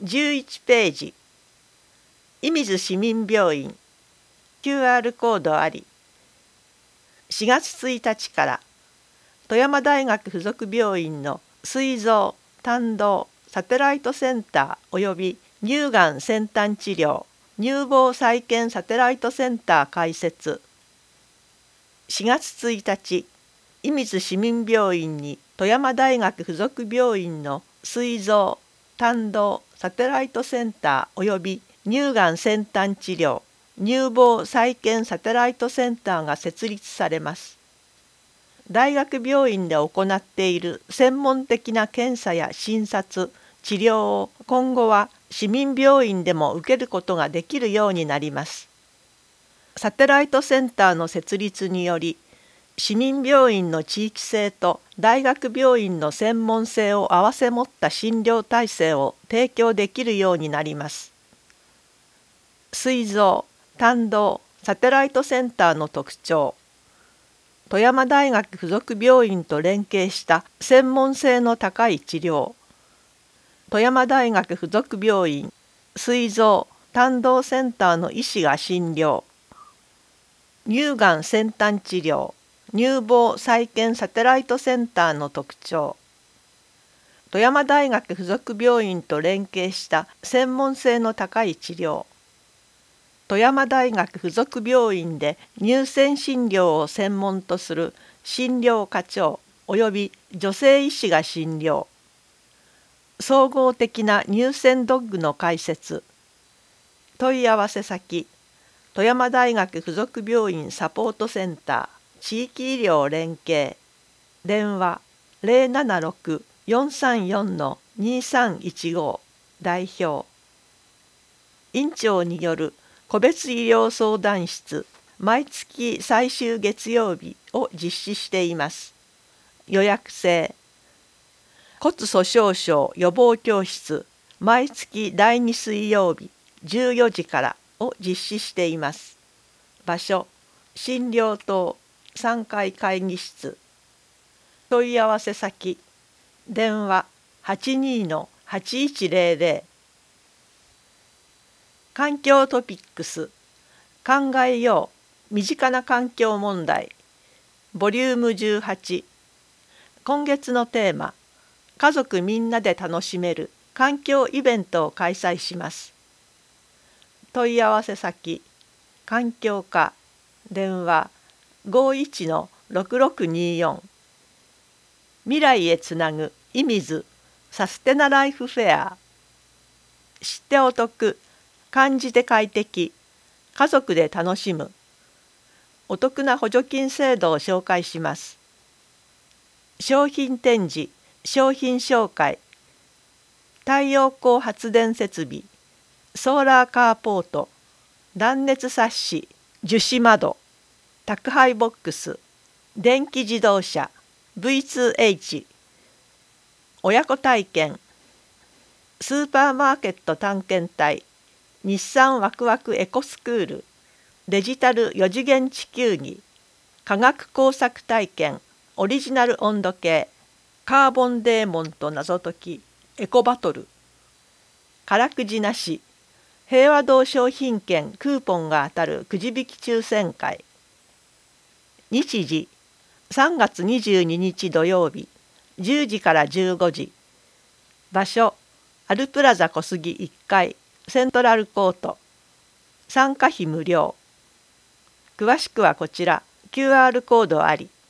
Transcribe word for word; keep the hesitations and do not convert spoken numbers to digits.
じゅういちページ、射水市民病院 キューアール コードあり。しがつついたちから富山大学附属病院の膵臓・胆道サテライトセンター及び乳がん先端治療乳房再建サテライトセンター開設。しがつついたち、射水市民病院に富山大学附属病院の膵臓・胆道サテライトセンター及び乳がん先端治療乳房再建サテライトセンターが設立されます。大学病院で行っている専門的な検査や診察、治療を今後は市民病院でも受けることができるようになります。サテライトセンターの設立により、市民病院の地域性と大学病院の専門性を併せ持った診療体制を提供できるようになります。膵臓・胆道サテライトセンターの特徴。富山大学附属病院と連携した専門性の高い治療。富山大学附属病院膵臓・胆道センターの医師が診療。乳がん先端治療乳房再建サテライトセンターの特徴。富山大学附属病院と連携した専門性の高い治療。富山大学附属病院で乳腺診療を専門とする診療科長及び女性医師が診療。総合的な乳腺ドッグの開設。問い合わせ先、富山大学附属病院サポートセンター地域医療連携。電話 ゼロななろく よんさんよん にさんいちご 代表。院長による個別医療相談室毎月最終月曜日を実施しています。予約制。骨粗しょう症予防教室毎月だいに水曜日じゅうよじからを実施しています。場所、診療棟さんがい会議室。問い合わせ先、電話 はちにー はちいちゼロゼロ。環境トピックス考えよう身近な環境問題ボリュームじゅうはち。今月のテーマ、家族みんなで楽しめる環境イベントを開催します。問い合わせ先、環境課電話 ごいちのろくろくにーよん。未来へつなぐ射水サステナライフフェア。知ってお得、感じて快適、家族で楽しむ。お得な補助金制度を紹介します。商品展示、商品紹介。太陽光発電設備、ソーラーカーポート、断熱サッシ、樹脂窓、宅配ボックス、電気自動車、ブイツーエイチ。親子体験、スーパーマーケット探検隊、日産ワクワクエコスクール、デジタルよ次元地球儀、科学工作体験、オリジナル温度計、カーボンデーモンと謎解き、エコバトル。からくじなし、平和堂商品券クーポンが当たるくじ引き抽選会。日時、さんがつにじゅうににち土曜日、じゅうじからじゅうごじ。場所、アルプラザ小杉いっかい、セントラルコート。参加費無料。詳しくはこちら、キューアール コードあり。